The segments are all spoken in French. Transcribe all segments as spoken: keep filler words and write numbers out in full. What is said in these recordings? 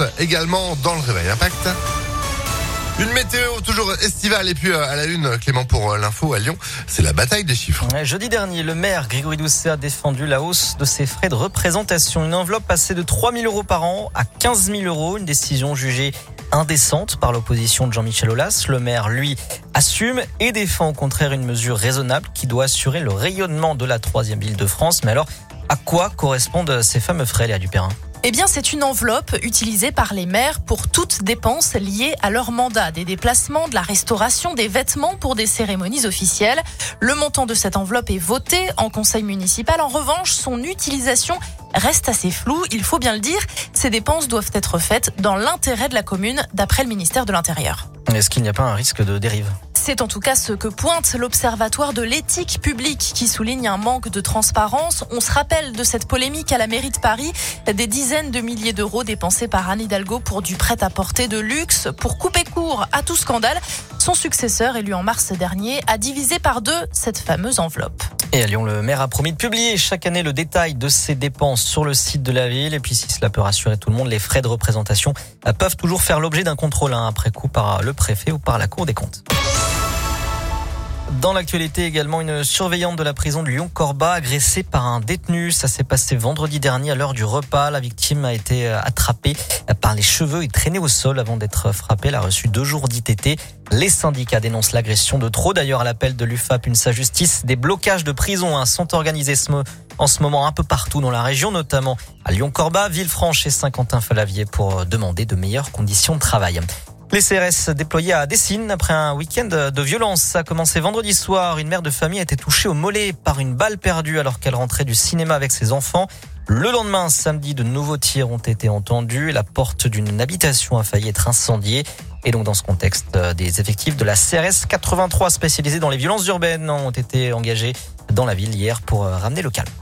également dans le Réveil Impact. Une météo toujours estivale et puis à la une, Clément, pour l'info à Lyon, c'est la bataille des chiffres. Jeudi dernier, le maire Grégory Doucet a défendu la hausse de ses frais de représentation. Une enveloppe passée de trois mille euros par an à quinze mille euros, une décision jugée indécente par l'opposition de Jean-Michel Aulas. Le maire, lui, assume et défend au contraire une mesure raisonnable qui doit assurer le rayonnement de la troisième ville de France. Mais alors, à quoi correspondent ces fameux frais, Léa Dupérin ? Eh bien, c'est une enveloppe utilisée par les maires pour toutes dépenses liées à leur mandat. Des déplacements, de la restauration, des vêtements pour des cérémonies officielles. Le montant de cette enveloppe est voté en conseil municipal. En revanche, son utilisation reste assez floue. Il faut bien le dire, ces dépenses doivent être faites dans l'intérêt de la commune, d'après le ministère de l'Intérieur. Est-ce qu'il n'y a pas un risque de dérive ? C'est en tout cas ce que pointe l'Observatoire de l'éthique publique qui souligne un manque de transparence. On se rappelle de cette polémique à la mairie de Paris, des dizaines de milliers d'euros dépensés par Anne Hidalgo pour du prêt-à-porter de luxe. Pour couper court à tout scandale, son successeur, élu en mars dernier, a divisé par deux cette fameuse enveloppe. Et à Lyon, le maire a promis de publier chaque année le détail de ses dépenses sur le site de la ville. Et puis si cela peut rassurer tout le monde, les frais de représentation peuvent toujours faire l'objet d'un contrôle après coup par le préfet ou par la Cour des comptes. Dans l'actualité également, une surveillante de la prison de Lyon-Corba agressée par un détenu. Ça s'est passé vendredi dernier à l'heure du repas. La victime a été attrapée par les cheveux et traînée au sol avant d'être frappée. Elle a reçu deux jours d'I T T. Les syndicats dénoncent l'agression de trop. D'ailleurs, à l'appel de l'U F A P, une sa justice, des blocages de prisons sont organisés en ce moment un peu partout dans la région, notamment à Lyon-Corba, Villefranche et Saint-Quentin-Falavier pour demander de meilleures conditions de travail. Les C R S déployés à Dessines après un week-end de violence. Ça a commencé vendredi soir. Une mère de famille a été touchée au mollet par une balle perdue alors qu'elle rentrait du cinéma avec ses enfants. Le lendemain, samedi, de nouveaux tirs ont été entendus. La porte d'une habitation a failli être incendiée. Et donc, dans ce contexte, des effectifs de la C R S quatre-vingt-trois spécialisés dans les violences urbaines ont été engagés dans la ville hier pour ramener le calme.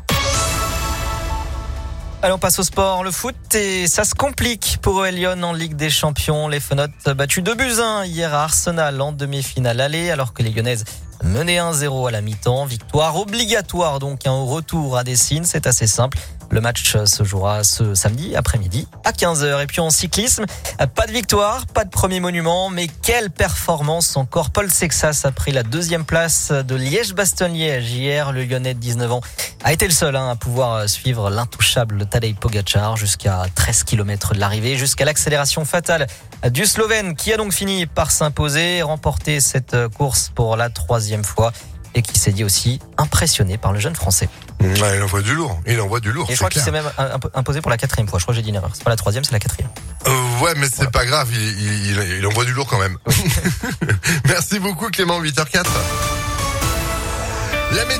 Allez, on passe au sport, le foot, et ça se complique pour O L Lyon en Ligue des Champions. Les Fenotes battus deux buts à un hier à Arsenal en demi-finale aller, alors que les Lyonnaises menaient un zéro à la mi-temps. Victoire obligatoire donc, un retour à Dessines, c'est assez simple. Le match se jouera ce samedi après-midi à quinze heures. Et puis en cyclisme, pas de victoire, pas de premier monument, mais quelle performance encore. Paul Sexas a pris la deuxième place de Liège-Bastogne-Liège hier. Le Lyonnais de dix-neuf ans a été le seul hein, à pouvoir suivre l'intouchable Tadej Pogačar jusqu'à treize kilomètres de l'arrivée, jusqu'à l'accélération fatale du Slovène qui a donc fini par s'imposer et remporter cette course pour la troisième fois. Et qui s'est dit aussi impressionné par le jeune Français. Ouais, il envoie du lourd. Il envoie du lourd. Et je crois qu'il s'est même imposé pour la quatrième fois. Je crois que j'ai dit une erreur. C'est pas la troisième, c'est la quatrième. Euh, ouais, mais c'est voilà. Pas grave. Il, il, il envoie du lourd quand même. Merci beaucoup, Clément. huit heures zéro quatre. La